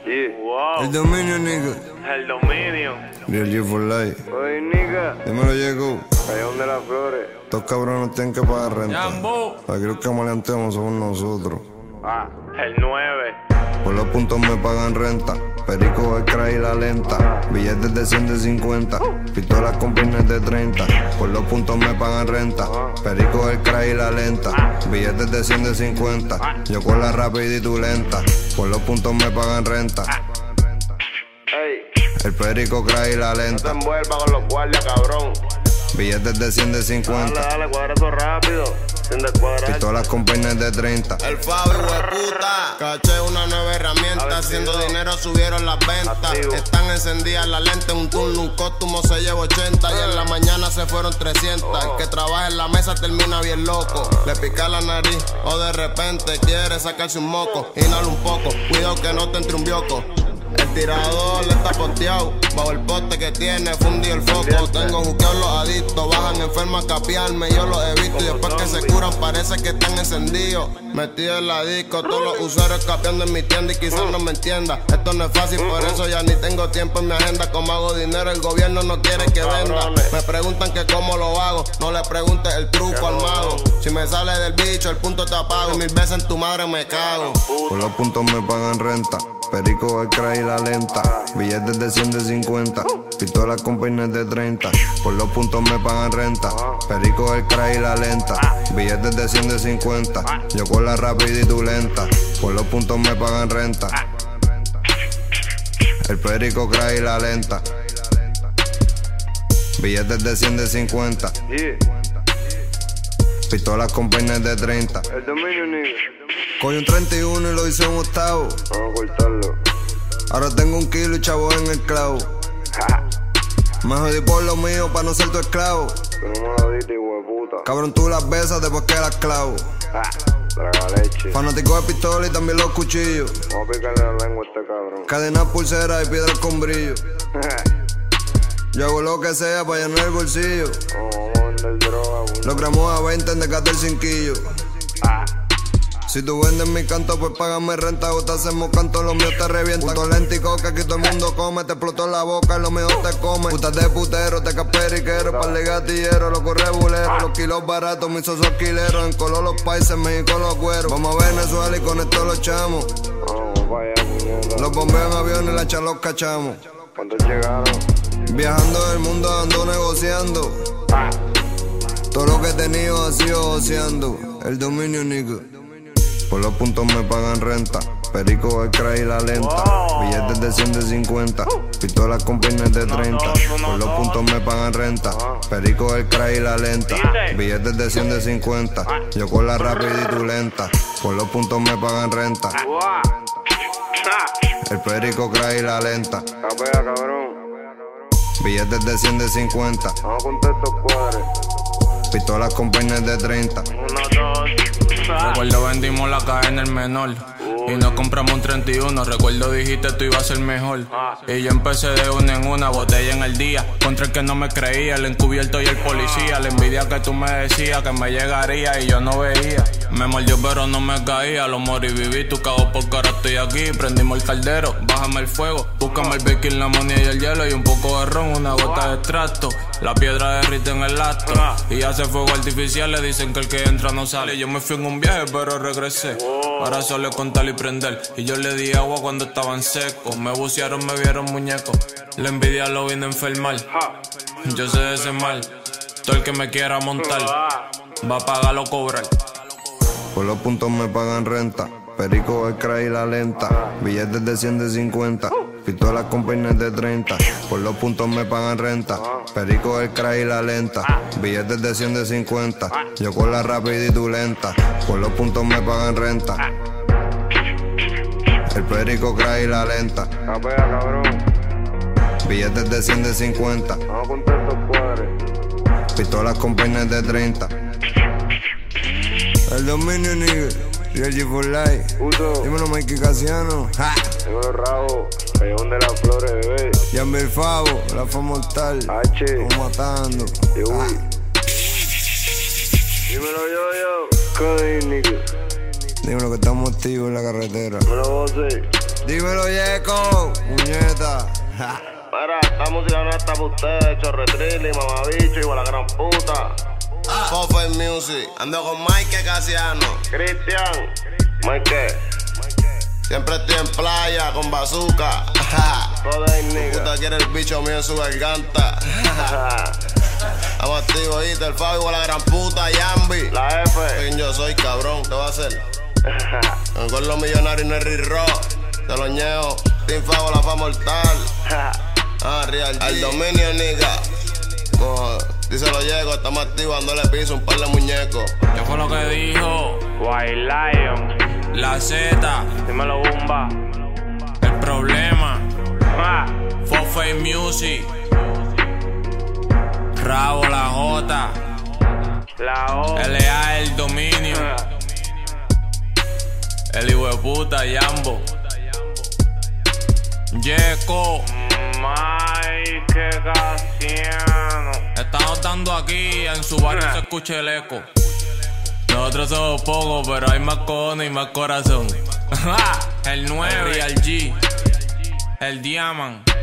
Yeah. Wow. El dominio, nigga. El dominio. Real G for life. Oye, nigga, Dímelo, llegó. Callejón de las Flores. Estos cabrones tienen que pagar renta. Jambo. Aquí los que maleantemos somos nosotros. El 9. Por los puntos me pagan renta. Perico, el crack y la lenta. Billetes de 100 de 50. Pistolas con pines de 30. Por los puntos me pagan renta. Perico, el crack y la lenta. Billetes de 100 de 50. Yo con la rápida y tú lenta. Por los puntos me pagan renta. Ey, El perico, crack y la no te lenta. envuelvas con los guardias, cabrón. Billetes de 100 de 50. Dale, cuadra eso rápido. Sin descuadrar. Pistolas con peines de 30. El Fabio de puta, caché una nueva herramienta. Haciendo dinero subieron las ventas. Activo. Están encendidas las lentes, un turno, un costumo se lleva 80. Y en la mañana se fueron 300. El que trabaja en la mesa termina bien loco. Le pica la nariz o de repente quiere sacarse un moco. Inhala un poco, cuidado que no te entre un bioco. El tirador le está posteado, bajo el poste que tiene, fundido el foco. Tengo juqueos los adictos, bajan enfermos a capiarme, yo los he visto. Y después que se curan parece que están encendidos. Metido en la disco, todos los usuarios capeando en mi tienda y quizás no me entienda. Esto no es fácil, por eso ya ni tengo tiempo en mi agenda. Como hago dinero, el gobierno no quiere que venda. Me preguntan que cómo lo hago, no le preguntes el truco al mago. Si me sale del bicho, el punto te apago. 1000 veces en tu madre me cago. Por los puntos me pagan renta. Perico, el crack y la lenta. Billetes de 100 de 50. Pistolas con peines de 30. Por los puntos me pagan renta. Perico, el crack y la lenta. Billetes de 100 de 50. Yo con la rápida y tú lenta. Por los puntos me pagan renta. El perico, crack y la lenta. Billetes de 100 de 50. Yeah. Pistolas con peines de 30. El dominio, nigga. Cogí un 31 y lo hice en octavo. Vamos a cortarlo. Ahora tengo 1 kilo y chavo en el clavo. Ja. Me jodí por lo mío para no ser tu esclavo. Que no me lo diste, hijo de puta. Cabrón, tú las besas después que las clavo. Ja. Traga leche. Fanático de pistola y también los cuchillos. Vamos a picarle la lengua a este cabrón. Cadenas, pulseras y piedras con brillo. Yo hago lo que sea para llenar el bolsillo. Vamos a vender droga, güey. Los gramos a 20 en Decatur 5. Si tú vendes mi canto, pues págame renta. O te hacemos canto, los míos te revientan. Punto lentico que aquí todo el mundo come. Te explotó la boca y los míos te comen. Putas de putero, te caperiquero, par de gatilleros, los correbuleros, los kilos baratos, mis sosos quileros. En color los países, México los güeros. Vamos a Venezuela y con esto los chamos. Vamos para allá, puñeta. Los bombeos en aviones y la cha los cachamos. ¿Cuántos llegaron? Viajando el mundo ando negociando. Todo lo que he tenido ha sido oceando. El dominio, nigga. Por los puntos me pagan renta. Perico, el crack y la lenta. Billetes de 100 de 50. Pistolas con peines de 30. Por los puntos me pagan renta. Perico, el crack y la lenta. Billetes de 100 de 50. Yo con la rápida y tú lenta. Por los puntos me pagan renta. El perico, crack y la lenta. Capea, cabrón. Billetes de 100 de 50. Vamos a contar estos cuadres. Pistolas con peines de 30. 1, 2. Recuerdo vendimos la cadena el menor y nos compramos un 31. Recuerdo dijiste tú ibas a ser mejor. Y yo empecé de una en una botella en el día. Contra el que no me creía, el encubierto y el policía. La envidia que tú me decías que me llegaría y yo no veía. Me mordió pero no me caía. Lo morí viví, tú cagó porque ahora estoy aquí. Prendimos el caldero, bájame el fuego. Búscame el baking, la moneda y el hielo. Y un poco de ron, una gota de extracto. La piedra derrite en el acto y hace fuego artificial. Le dicen que el que entra no sale. Yo me fui en un viaje pero regresé. Ahora solo es contar y prender. Y yo le di agua cuando estaban secos. Me bucearon, me vieron muñecos. La envidia lo vine a enfermar. Yo sé de ese mal. Todo el que me quiera montar va a pagarlo cobrar. Por los puntos me pagan renta. Perico, el crack y la lenta. Billetes de 100 de 50. Pistolas con peines de 30. Por los puntos me pagan renta. Perico, el crack y la lenta. Billetes de 100 de 50. Yo con la rápida y tú lenta. Por los puntos me pagan renta. El perico, crack y la lenta. Capea, cabrón. Billetes de 100 de 50. Vamos a contar estos cuadres. Pistolas con peines de 30. El dominio, nigga. Real G for life. Uso. Dímelo, Mikey Casiano. Ja. Tengo los rabos. Callejón de las Flores, bebé. Yambi el Favo, la fue mortal. H. Estamos matando. Yo, Dímelo yo. Cody, nigga. Dímelo que estamos activos en la carretera. Dímelo, Bossi. Dímelo, Yeco, muñeta. Ja. Mira, esta música no está para ustedes, chorretrilli, mamabicho, igual a la gran puta. Fofo Music, ando con Mike Casiano. Cristian. Mike. Siempre estoy en playa con bazooka. Joder, nigga. Puta quiere el bicho mío en su garganta. Estamos activos, ¿viste? El Fabi igual a la gran puta, Yambi. La F. ¿Quién yo soy, cabrón? ¿Qué va a hacer? Con los millonarios no es Rirro. Te lo ñeo. Team Fago, la fa mortal. Real G. Al dominio, nigga. Díselo, llego. Estamos activos, dándole piso un par de muñecos. ¿Qué fue lo que dijo? White Lion. La Z, Dímelo, Bumba. el problema. Ah. Fofo Music. Rabo la J. La O. LA el dominio. El hijo de puta Yambo. Yeco. Mike Casiano. Estamos dando aquí, en su barrio se escucha el eco. Nosotros somos pocos, pero hay más cojones y más corazón. El 9, el Real G, el Diamond.